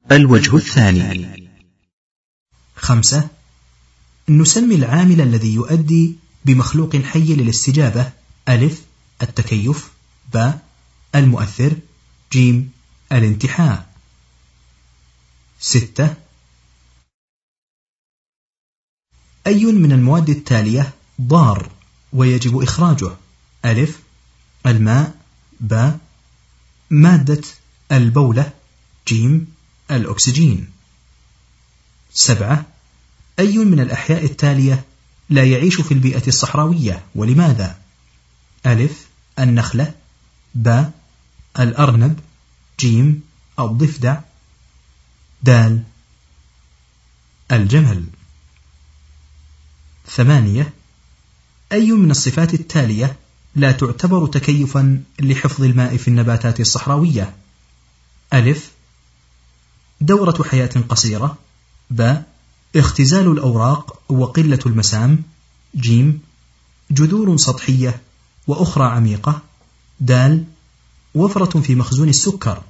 الوجه الثاني. 5. نسمي العامل الذي يؤدي بمخلوق حي للاستجابة: أ. التكيف، ب. المؤثر، ج. الانتحاء. 6. أي من المواد التالية ضار ويجب إخراجه: أ. الماء، ب. مادة البولة، ج. الأكسجين. 7. أي من الأحياء التالية لا يعيش في البيئة الصحراوية ولماذا؟ أ. النخلة، ب. الأرنب، ج. الضفدع، د. الجمل. 8. أي من الصفات التالية لا تعتبر تكيفا لحفظ الماء في النباتات الصحراوية؟ أ. دورة حياة قصيرة، ب. اختزال الأوراق وقلة المسام، ج. جذور سطحية وأخرى عميقة، د. وفرة في مخزون السكر،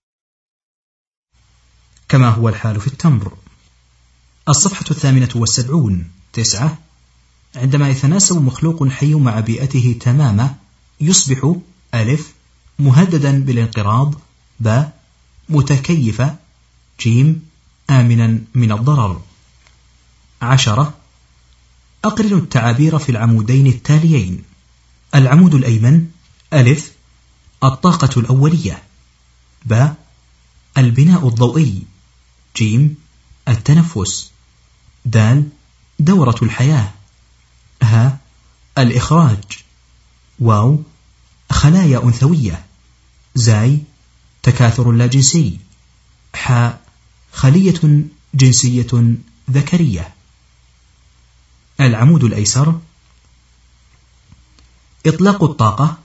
كما هو الحال في التمر. الصفحة 78. 9. عندما يتناسب مخلوق حي مع بيئته تماما يصبح: أ. مهددا بالانقراض، ب. متكيفا، ج. آمنا من الضرر. 10. أقرن التعابير في العمودين التاليين: العمود الأيمن: أ. الطاقة الأولية، ب. البناء الضوئي، ج. التنفس، د. دورة الحياة، ه. الإخراج، واو. خلايا أنثوية، زاي. تكاثر لا جنسي، ح. خلية جنسية ذكرية. العمود الأيسر: إطلاق الطاقة،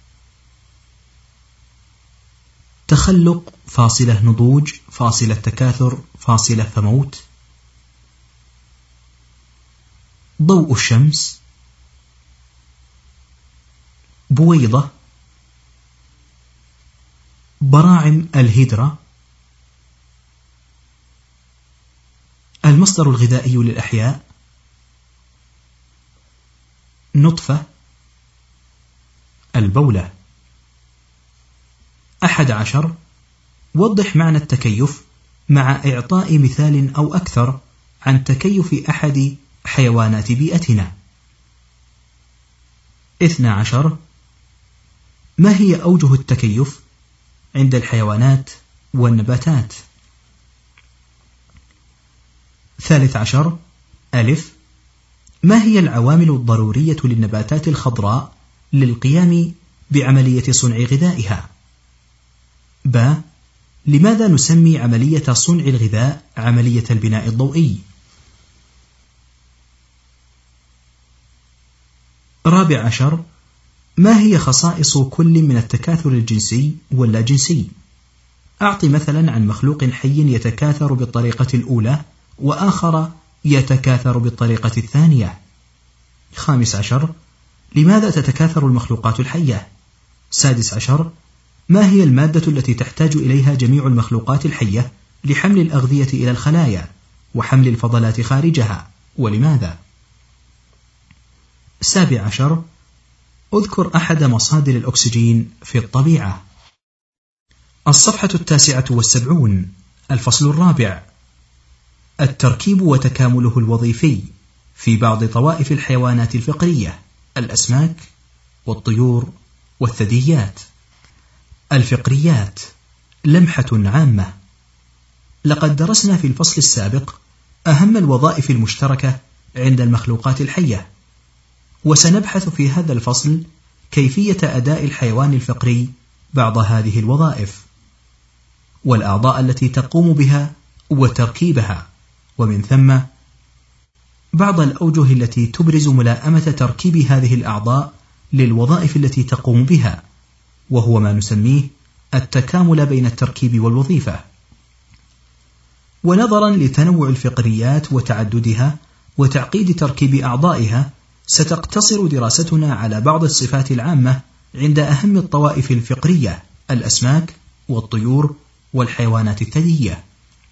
تخلق فاصلة نضوج فاصلة تكاثر فاصلة فموت، ضوء الشمس، بويضة، براعم الهيدرا، المصدر الغذائي للأحياء، نطفة، البولة. 11. وضح معنى التكيف مع إعطاء مثال أو أكثر عن تكيف أحد حيوانات بيئتنا. 12. ما هي أوجه التكيف عند الحيوانات والنباتات؟ 13. أ. ما هي العوامل الضرورية للنباتات الخضراء للقيام بعملية صنع غذائها؟ ب. لماذا نسمي عملية صنع الغذاء عملية البناء الضوئي؟ 14. ما هي خصائص كل من التكاثر الجنسي واللاجنسي؟ أعط مثلا عن مخلوق حي يتكاثر بالطريقة الأولى وآخر يتكاثر بالطريقة الثانية. 15. لماذا تتكاثر المخلوقات الحية؟ 16. ما هي المادة التي تحتاج إليها جميع المخلوقات الحية لحمل الأغذية إلى الخلايا وحمل الفضلات خارجها ولماذا؟ 17. اذكر أحد مصادر الأكسجين في الطبيعة. الصفحة 79. الفصل الرابع: التركيب وتكامله الوظيفي في بعض طوائف الحيوانات الفقرية: الأسماك والطيور والثدييات. الفقريات: لمحة عامة. لقد درسنا في الفصل السابق أهم الوظائف المشتركة عند المخلوقات الحية، وسنبحث في هذا الفصل كيفية أداء الحيوان الفقري بعض هذه الوظائف والأعضاء التي تقوم بها وتركيبها، ومن ثم بعض الأوجه التي تبرز ملائمة تركيب هذه الأعضاء للوظائف التي تقوم بها، وهو ما نسميه التكامل بين التركيب والوظيفة. ونظرا لتنوع الفقريات وتعددها وتعقيد تركيب أعضائها، ستقتصر دراستنا على بعض الصفات العامة عند أهم الطوائف الفقرية: الأسماك والطيور والحيوانات الثديية.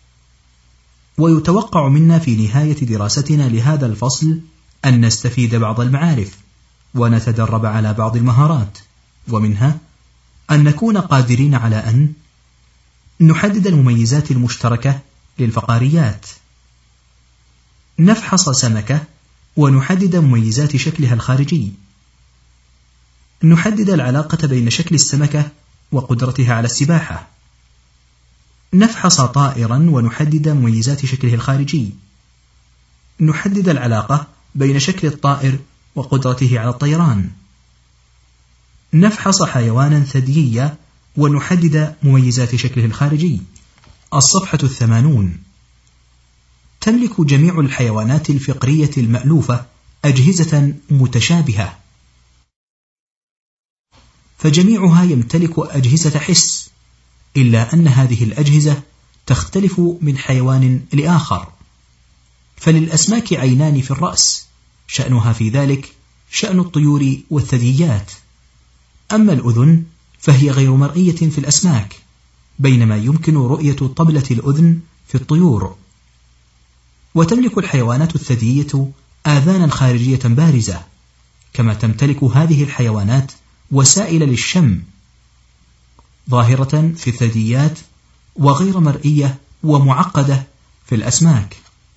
ويتوقع منا في نهاية دراستنا لهذا الفصل أن نستفيد بعض المعارف ونتدرب على بعض المهارات، ومنها أن نكون قادرين على أن نحدد المميزات المشتركة للفقاريات، نفحص سمكة ونحدد مميزات شكلها الخارجي، نحدد العلاقة بين شكل السمكة وقدرتها على السباحة، نفحص طائرا ونحدد مميزات شكله الخارجي، نحدد العلاقة بين شكل الطائر وقدرته على الطيران، نفحص حيوانا ثدييا ونحدد مميزات شكله الخارجي. الصفحة 80. تملك جميع الحيوانات الفقرية المألوفة أجهزة متشابهة، فجميعها يمتلك أجهزة حس، إلا أن هذه الأجهزة تختلف من حيوان لآخر. فللأسماك عينان في الرأس، شأنها في ذلك شأن الطيور والثدييات. أما الأذن فهي غير مرئية في الأسماك، بينما يمكن رؤية طبلة الأذن في الطيور. وتملك الحيوانات الثديية آذانا خارجية بارزة، كما تمتلك هذه الحيوانات وسائل للشم ظاهرة في الثدييات وغير مرئية ومعقدة في الأسماك.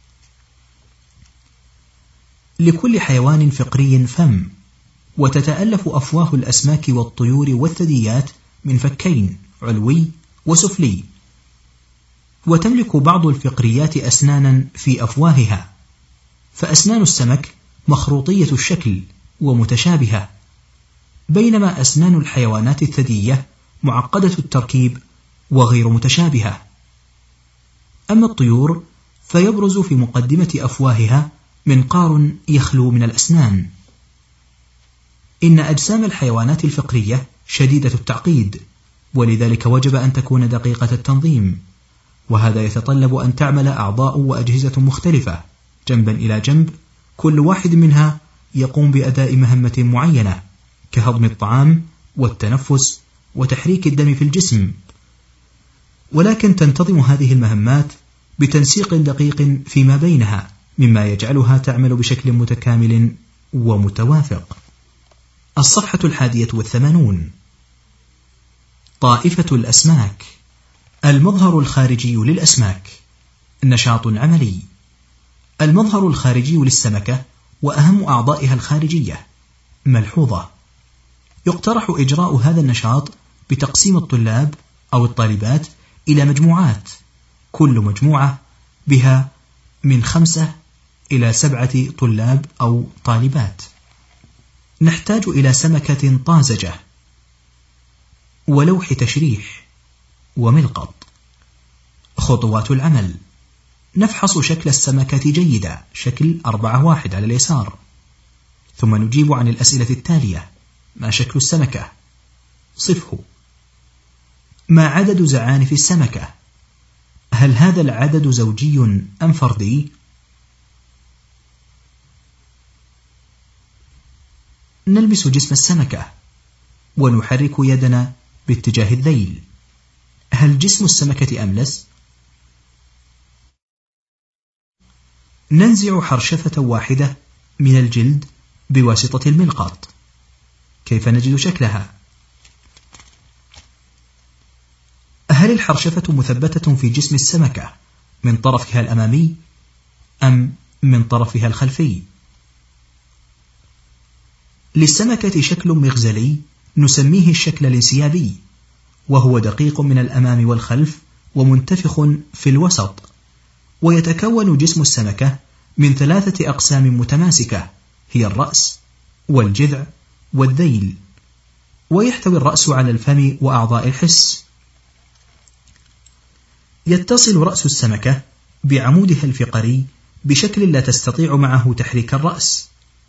لكل حيوان فقري فم، وتتألف أفواه الأسماك والطيور والثدييات من فكين علوي وسفلي. وتملك بعض الفقريات أسنانا في أفواهها، فأسنان السمك مخروطية الشكل ومتشابهة، بينما أسنان الحيوانات الثديية معقدة التركيب وغير متشابهة. أما الطيور فيبرز في مقدمة أفواهها منقار يخلو من الأسنان. إن أجسام الحيوانات الفقرية شديدة التعقيد، ولذلك وجب أن تكون دقيقة التنظيم، وهذا يتطلب أن تعمل أعضاء وأجهزة مختلفة جنبا إلى جنب، كل واحد منها يقوم بأداء مهمة معينة كهضم الطعام والتنفس وتحريك الدم في الجسم، ولكن تنتظم هذه المهمات بتنسيق دقيق فيما بينها، مما يجعلها تعمل بشكل متكامل ومتوافق. الصفحة 81. طائفة الأسماك. المظهر الخارجي للأسماك. نشاط عملي. المظهر الخارجي للسمكة وأهم أعضائها الخارجية. ملحوظة: يقترح إجراء هذا النشاط بتقسيم الطلاب أو الطالبات إلى مجموعات، كل مجموعة بها من 5 إلى 7 طلاب أو طالبات. نحتاج إلى سمكة طازجة ولوح تشريح وملقط. خطوات العمل: نفحص شكل السمكة جيدا، شكل 4-1 على اليسار، ثم نجيب عن الأسئلة التالية: ما شكل السمكة؟ صفه. ما عدد زعانف السمكة؟ هل هذا العدد زوجي أم فردي؟ نلمس جسم السمكة ونحرك يدنا باتجاه الذيل. هل جسم السمكة أملس؟ ننزع حرشفة واحدة من الجلد بواسطة الملقط. كيف نجد شكلها؟ هل الحرشفة مثبتة في جسم السمكة من طرفها الأمامي أم من طرفها الخلفي؟ للسمكة شكل مغزلي نسميه الشكل الانسيابي، وهو دقيق من الأمام والخلف ومنتفخ في الوسط. ويتكون جسم السمكة من 3 أقسام متماسكة، هي الرأس والجذع والذيل، ويحتوي الرأس على الفم وأعضاء الحس. يتصل رأس السمكة بعمودها الفقري بشكل لا تستطيع معه تحريك الرأس،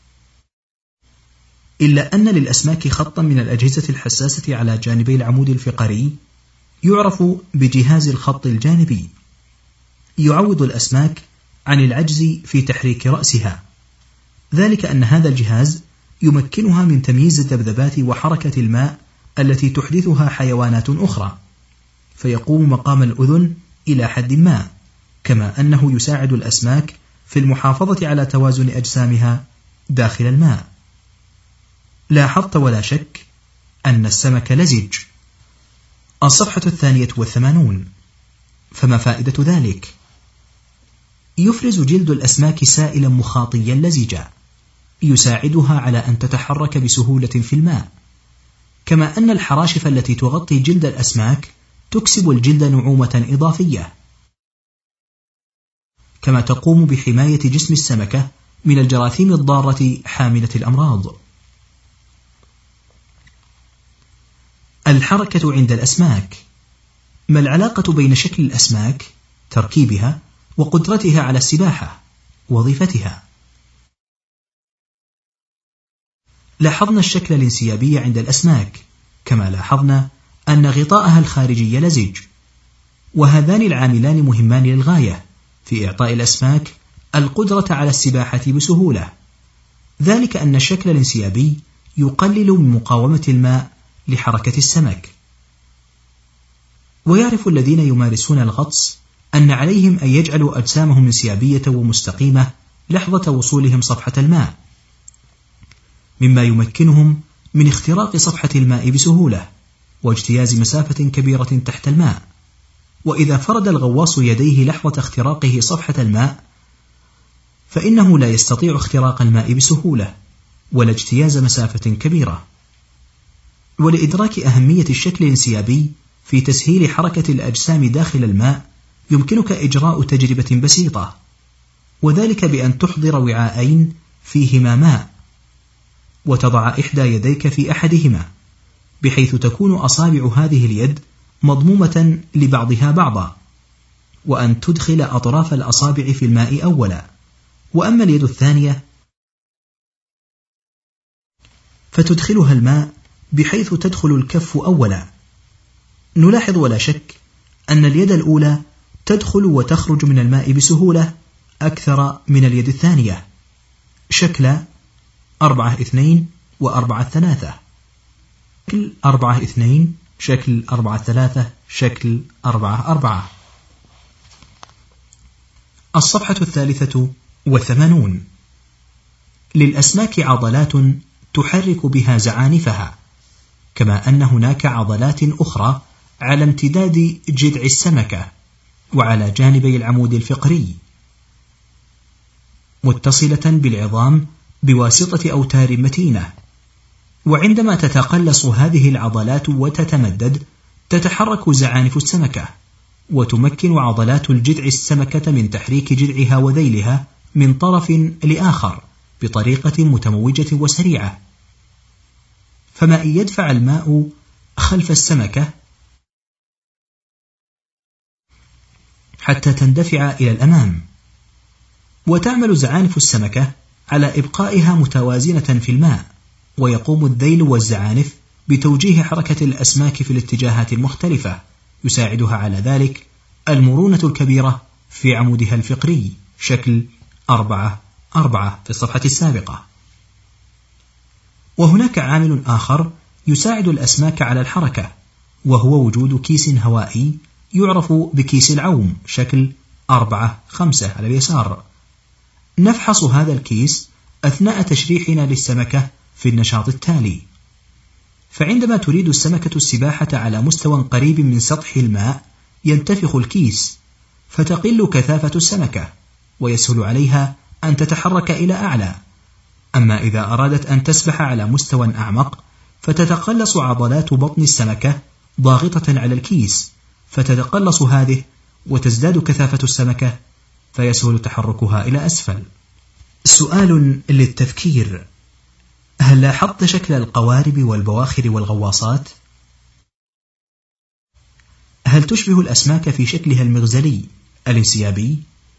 إلا أن للأسماك خطا من الأجهزة الحساسة على جانبي العمود الفقري يعرف بجهاز الخط الجانبي، يعوض الأسماك عن العجز في تحريك رأسها، ذلك أن هذا الجهاز يمكنها من تمييز الذبذبات وحركة الماء التي تحدثها حيوانات أخرى، فيقوم مقام الأذن إلى حد ما، كما أنه يساعد الأسماك في المحافظة على توازن أجسامها داخل الماء. لاحظت ولا شك أن السمك لزج. الصفحة 82. فما فائدة ذلك؟ يفرز جلد الأسماك سائلا مخاطيا لزجا يساعدها على أن تتحرك بسهولة في الماء، كما أن الحراشف التي تغطي جلد الأسماك تكسب الجلد نعومة إضافية، كما تقوم بحماية جسم السمكة من الجراثيم الضارة حاملة الأمراض. الحركة عند الأسماك. ما العلاقة بين شكل الأسماك، تركيبها، وقدرتها على السباحة، وظيفتها؟ لاحظنا الشكل الانسيابي عند الأسماك، كما لاحظنا أن غطاءها الخارجي لزج، وهذان العاملان مهمان للغاية في إعطاء الأسماك القدرة على السباحة بسهولة، ذلك أن الشكل الانسيابي يقلل من مقاومة الماء لحركة السمك. ويعرف الذين يمارسون الغطس أن عليهم أن يجعلوا أجسامهم انسيابية ومستقيمة لحظة وصولهم صفحة الماء، مما يمكنهم من اختراق صفحة الماء بسهولة واجتياز مسافة كبيرة تحت الماء. وإذا فرد الغواص يديه لحظة اختراقه صفحة الماء، فإنه لا يستطيع اختراق الماء بسهولة ولا اجتياز مسافة كبيرة. ولإدراك أهمية الشكل الانسيابي في تسهيل حركة الأجسام داخل الماء، يمكنك إجراء تجربة بسيطة، وذلك بأن تحضر وعاءين فيهما ماء، وتضع إحدى يديك في أحدهما، بحيث تكون أصابع هذه اليد مضمومة لبعضها بعضا، وأن تدخل أطراف الأصابع في الماء أولا، وأما اليد الثانية فتدخلها الماء بحيث تدخل الكف أولا. نلاحظ ولا شك أن اليد الأولى تدخل وتخرج من الماء بسهولة أكثر من اليد الثانية، شكل 4-2 و4-3، شكل 4-2، شكل 4-3، شكل 4-4. الصفحة 83. للأسماك عضلات تحرك بها زعانفها، كما أن هناك عضلات أخرى على امتداد جذع السمكة وعلى جانبي العمود الفقري، متصلة بالعظام بواسطة أوتار متينة. وعندما تتقلص هذه العضلات وتتمدد، تتحرك زعانف السمكة، وتمكن عضلات الجذع السمكة من تحريك جذعها وذيلها من طرف لآخر بطريقة متموجة وسريعة. فما إن يدفع الماء خلف السمكة حتى تندفع إلى الأمام، وتعمل زعانف السمكة على إبقائها متوازنة في الماء، ويقوم الذيل والزعانف بتوجيه حركة الأسماك في الاتجاهات المختلفة، يساعدها على ذلك المرونة الكبيرة في عمودها الفقري، شكل 4-4 في الصفحة السابقة. وهناك عامل آخر يساعد الأسماك على الحركة، وهو وجود كيس هوائي يعرف بكيس العوم، شكل 4-5 على اليسار. نفحص هذا الكيس أثناء تشريحنا للسمكة في النشاط التالي. فعندما تريد السمكة السباحة على مستوى قريب من سطح الماء، ينتفخ الكيس فتقل كثافة السمكة، ويسهل عليها أن تتحرك إلى أعلى. أما إذا أرادت أن تسبح على مستوى أعمق، فتتقلص عضلات بطن السمكة ضاغطة على الكيس، فتتقلص هذه وتزداد كثافة السمكة، فيسهل تحركها إلى أسفل. سؤال للتفكير: هل لاحظت شكل القوارب والبواخر والغواصات؟ هل تشبه الأسماك في شكلها المغزلي الانسيابي؟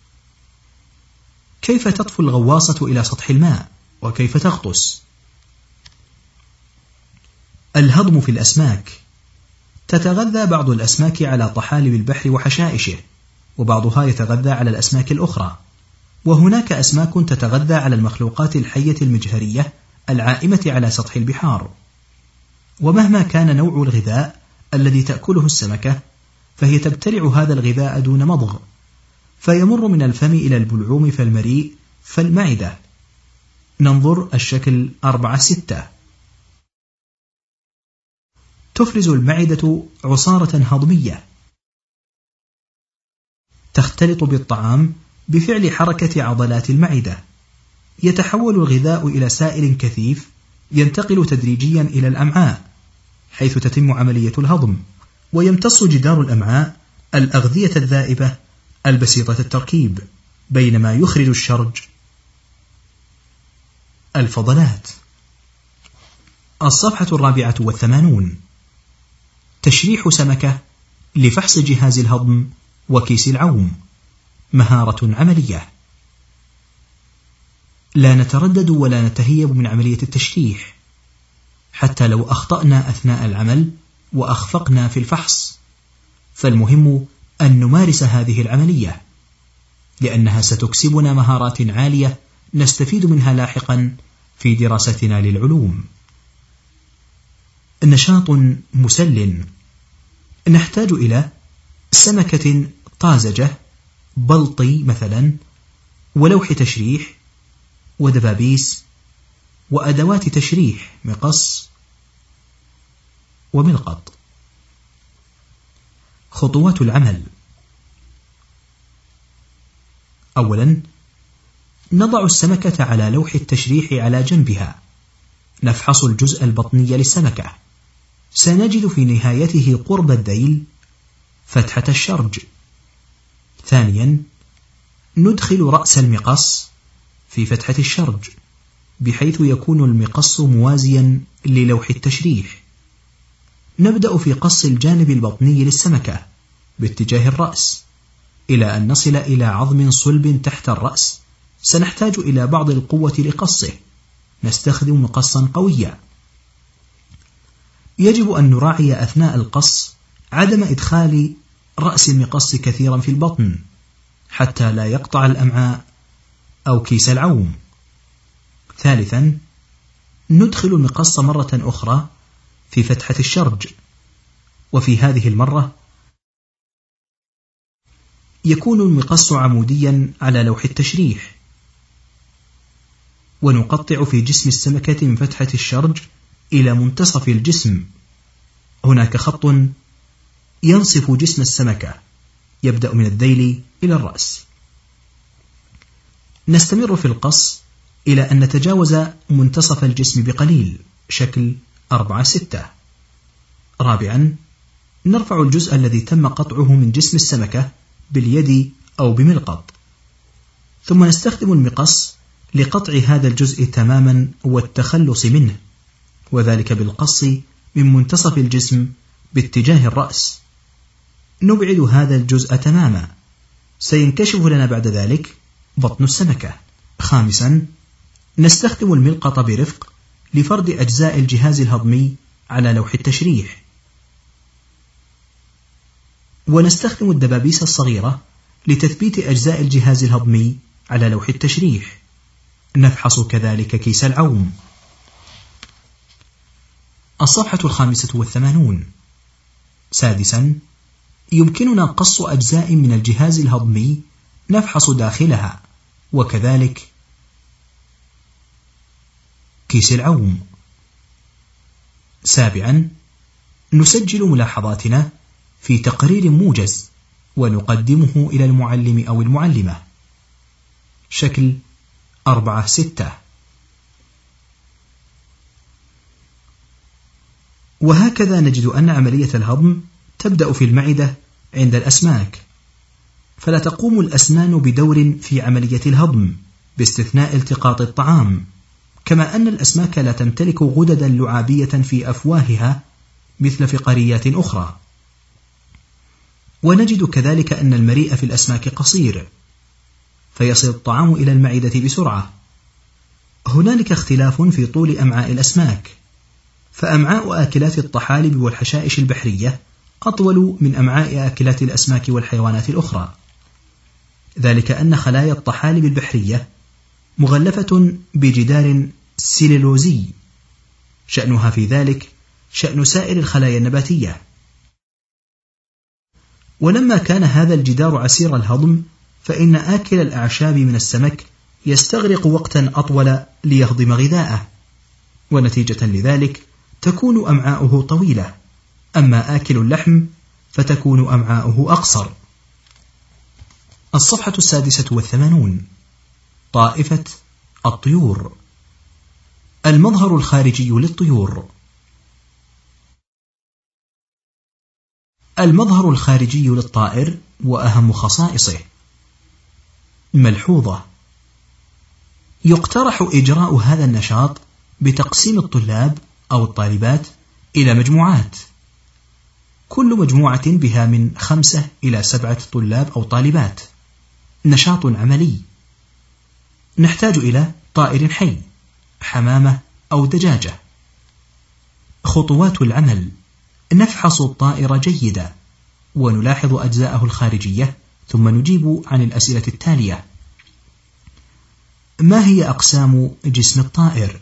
كيف تطفو الغواصة إلى سطح الماء؟ وكيف تغطس؟ الهضم في الأسماك. تتغذى بعض الأسماك على طحالب البحر وحشائشه، وبعضها يتغذى على الأسماك الأخرى، وهناك أسماك تتغذى على المخلوقات الحية المجهرية العائمة على سطح البحار. ومهما كان نوع الغذاء الذي تأكله السمكة، فهي تبتلع هذا الغذاء دون مضغ، فيمر من الفم إلى البلعوم فالمريء فالمعدة. ننظر الشكل 4-6. تفرز المعدة عصارة هضمية تختلط بالطعام بفعل حركة عضلات المعدة. يتحول الغذاء إلى سائل كثيف ينتقل تدريجيا إلى الأمعاء حيث تتم عملية الهضم، ويمتص جدار الأمعاء الأغذية الذائبة البسيطة التركيب، بينما يخرج الشرج الفضلات. الصفحة 84. تشريح سمكة لفحص جهاز الهضم وكيس العوم. مهارة عملية. لا نتردد ولا نتهيب من عملية التشريح حتى لو أخطأنا أثناء العمل وأخفقنا في الفحص، فالمهم أن نمارس هذه العملية لأنها ستكسبنا مهارات عالية نستفيد منها لاحقا في دراستنا للعلوم. نشاط مسل. نحتاج إلى سمكة طازجة، بلطي مثلا، ولوح تشريح، ودبابيس، وأدوات تشريح، مقص وملقط. خطوات العمل. أولا، نضع السمكة على لوح التشريح على جنبها. نفحص الجزء البطني للسمكة. سنجد في نهايته قرب الذيل فتحة الشرج. ثانيا، ندخل رأس المقص في فتحة الشرج بحيث يكون المقص موازيا للوح التشريح. نبدأ في قص الجانب البطني للسمكة باتجاه الرأس إلى أن نصل إلى عظم صلب تحت الرأس. سنحتاج إلى بعض القوة لقصه. نستخدم مقصا قويا. يجب أن نراعي أثناء القص عدم إدخال رأس المقص كثيرا في البطن حتى لا يقطع الأمعاء أو كيس العوم. ثالثا، ندخل المقص مرة أخرى في فتحة الشرج، وفي هذه المرة يكون المقص عموديا على لوح التشريح، ونقطع في جسم السمكة من فتحة الشرج إلى منتصف الجسم. هناك خط ينصف جسم السمكة يبدأ من الذيل إلى الرأس. نستمر في القص إلى أن نتجاوز منتصف الجسم بقليل، شكل 4-6. رابعا، نرفع الجزء الذي تم قطعه من جسم السمكة باليد أو بملقط، ثم نستخدم المقص لقطع هذا الجزء تماما والتخلص منه، وذلك بالقص من منتصف الجسم باتجاه الرأس. نبعد هذا الجزء تماما. سينكشف لنا بعد ذلك بطن السمكة. خامسا، نستخدم الملقط برفق لفرد أجزاء الجهاز الهضمي على لوح التشريح، ونستخدم الدبابيس الصغيرة لتثبيت أجزاء الجهاز الهضمي على لوح التشريح. نفحص كذلك كيس العوم. الصفحة 85. سادسا، يمكننا قص أجزاء من الجهاز الهضمي نفحص داخلها، وكذلك كيس العوم. سابعا، نسجل ملاحظاتنا في تقرير موجز ونقدمه إلى المعلم أو المعلمة، شكل 4-6. وهكذا نجد أن عملية الهضم تبدأ في المعدة عند الأسماك، فلا تقوم الأسنان بدور في عملية الهضم باستثناء التقاط الطعام، كما أن الأسماك لا تمتلك غددا لعابية في أفواهها مثل فقاريات أخرى. ونجد كذلك أن المريء في الأسماك قصير، فيصل الطعام إلى المعدة بسرعة. هنالك اختلاف في طول أمعاء الأسماك، فأمعاء آكلات الطحالب والحشائش البحرية أطول من أمعاء آكلات الأسماك والحيوانات الأخرى، ذلك أن خلايا الطحالب البحرية مغلفة بجدار سيلولوزي، شأنها في ذلك شأن سائر الخلايا النباتية. ولما كان هذا الجدار عسير الهضم، فإن آكل الأعشاب من السمك يستغرق وقتا أطول ليهضم غذاءه، ونتيجة لذلك تكون أمعاؤه طويلة، أما آكل اللحم فتكون أمعاؤه أقصر. الصفحة 86. طائفة الطيور. المظهر الخارجي للطيور. المظهر الخارجي للطائر وأهم خصائصه. ملحوظة: يقترح إجراء هذا النشاط بتقسيم الطلاب أو الطالبات إلى مجموعات، كل مجموعة بها من 5 إلى 7 طلاب أو طالبات. نشاط عملي. نحتاج إلى طائر حي، حمامة أو دجاجة. خطوات العمل: نفحص الطائر جيدا ونلاحظ أجزاءه الخارجية، ثم نجيب عن الأسئلة التالية: ما هي أقسام جسم الطائر؟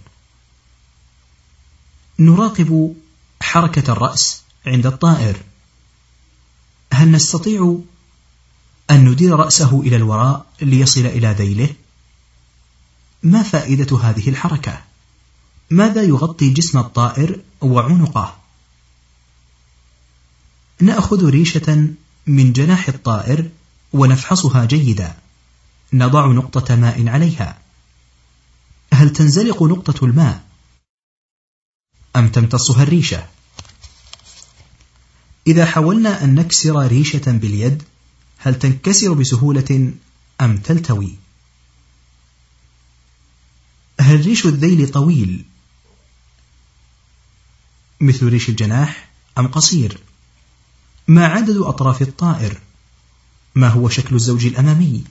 نراقب حركة الرأس عند الطائر. هل نستطيع أن ندير رأسه إلى الوراء ليصل إلى ذيله؟ ما فائدة هذه الحركة؟ ماذا يغطي جسم الطائر وعنقه؟ نأخذ ريشة من جناح الطائر ونفحصها جيدا، نضع نقطة ماء عليها. هل تنزلق نقطة الماء أم تمتصها الريشة؟ إذا حاولنا أن نكسر ريشة باليد، هل تنكسر بسهولة أم تلتوي؟ هل ريش الذيل طويل مثل ريش الجناح أم قصير؟ ما عدد أطراف الطائر؟ ما هو شكل الزوج الأمامي؟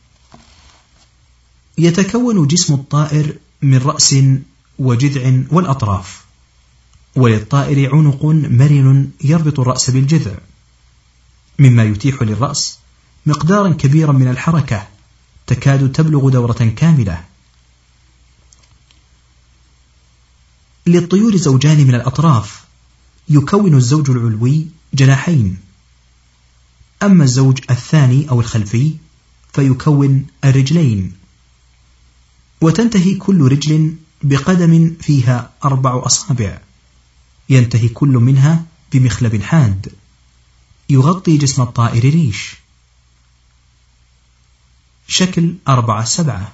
يتكون جسم الطائر من رأس وجذع والأطراف، وللطائر عنق مرن يربط الرأس بالجذع، مما يتيح للرأس مقدارا كبيرا من الحركة تكاد تبلغ دورة كاملة. للطيور زوجان من الأطراف، يكون الزوج العلوي جناحين، أما الزوج الثاني أو الخلفي فيكون الرجلين، وتنتهي كل رجل بقدم فيها 4 أصابع، ينتهي كل منها بمخلب حاد. يغطي جسم الطائر ريش. شكل 4-7.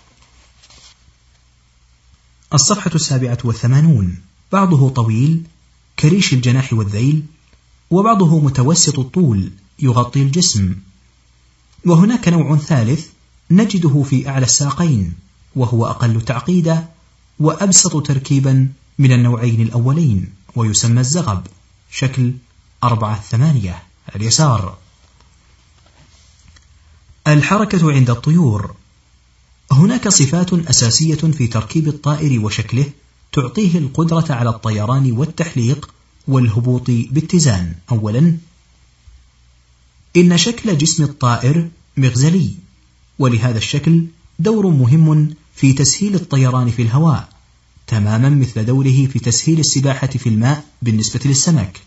الصفحة 87. بعضه طويل كريش الجناح والذيل، وبعضه متوسط الطول يغطي الجسم. وهناك نوع ثالث نجده في أعلى الساقين، وهو أقل تعقيدا وأبسط تركيبا من النوعين الأولين، ويسمى الزغب. شكل 4-8 اليسار. الحركة عند الطيور. هناك صفات أساسية في تركيب الطائر وشكله تعطيه القدرة على الطيران والتحليق والهبوط باتزان. أولا، إن شكل جسم الطائر مغزلي، ولهذا الشكل دور مهم في تسهيل الطيران في الهواء، تماما مثل دوره في تسهيل السباحة في الماء بالنسبة للسمك.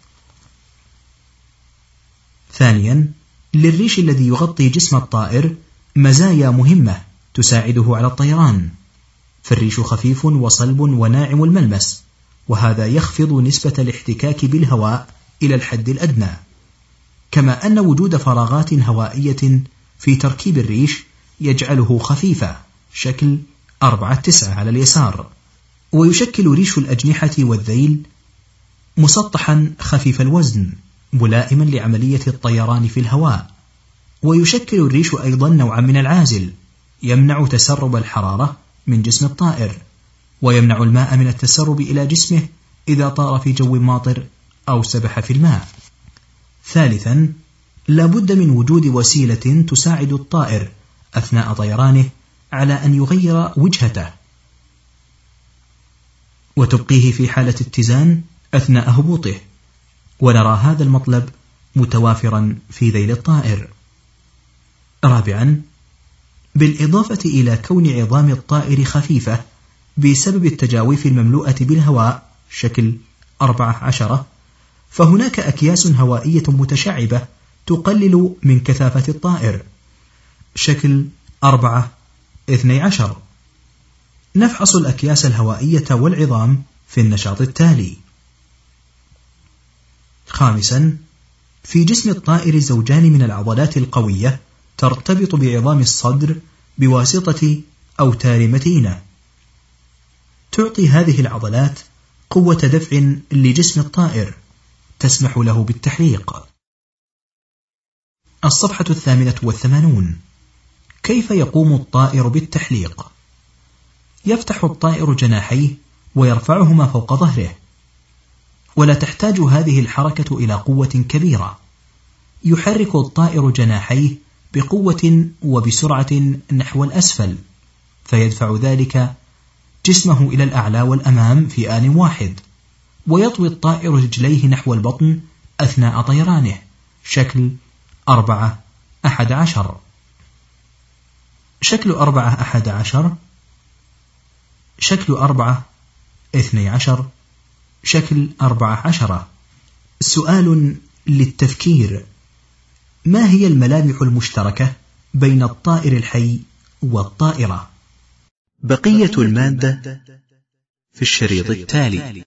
ثانيا، للريش الذي يغطي جسم الطائر مزايا مهمة تساعده على الطيران، فالريش خفيف وصلب وناعم الملمس، وهذا يخفض نسبة الاحتكاك بالهواء إلى الحد الأدنى، كما أن وجود فراغات هوائية في تركيب الريش يجعله خفيفا. شكل 4-9 على اليسار. ويشكل ريش الأجنحة والذيل مسطحا خفيف الوزن ملائما لعملية الطيران في الهواء. ويشكل الريش أيضا نوعا من العازل يمنع تسرب الحرارة من جسم الطائر، ويمنع الماء من التسرب إلى جسمه إذا طار في جو ماطر أو سبح في الماء. ثالثا، لا بد من وجود وسيلة تساعد الطائر أثناء طيرانه على أن يغير وجهته وتبقيه في حالة اتزان أثناء هبوطه، ونرى هذا المطلب متوافرا في ذيل الطائر. رابعا، بالإضافة إلى كون عظام الطائر خفيفة بسبب التجاويف المملوءة بالهواء، شكل 14، فهناك أكياس هوائية متشعبة تقلل من كثافة الطائر. شكل 4-12. نفحص الأكياس الهوائية والعظام في النشاط التالي. 5. في جسم الطائر زوجان من العضلات القوية ترتبط بعظام الصدر بواسطة أوتار متينة. تعطي هذه العضلات قوة دفع لجسم الطائر تسمح له بالتحليق. الصفحة 88. كيف يقوم الطائر بالتحليق؟ يفتح الطائر جناحيه ويرفعهما فوق ظهره، ولا تحتاج هذه الحركة إلى قوة كبيرة. يحرك الطائر جناحيه بقوة وبسرعة نحو الأسفل، فيدفع ذلك جسمه إلى الأعلى والأمام في آن واحد، ويطوي الطائر رجليه نحو البطن أثناء طيرانه. شكل 4-11. شكل 4-11. شكل 4-12. شكل 14. سؤال للتفكير: ما هي الملامح المشتركة بين الطائر الحي والطائرة؟ بقية المادة في الشريط التالي.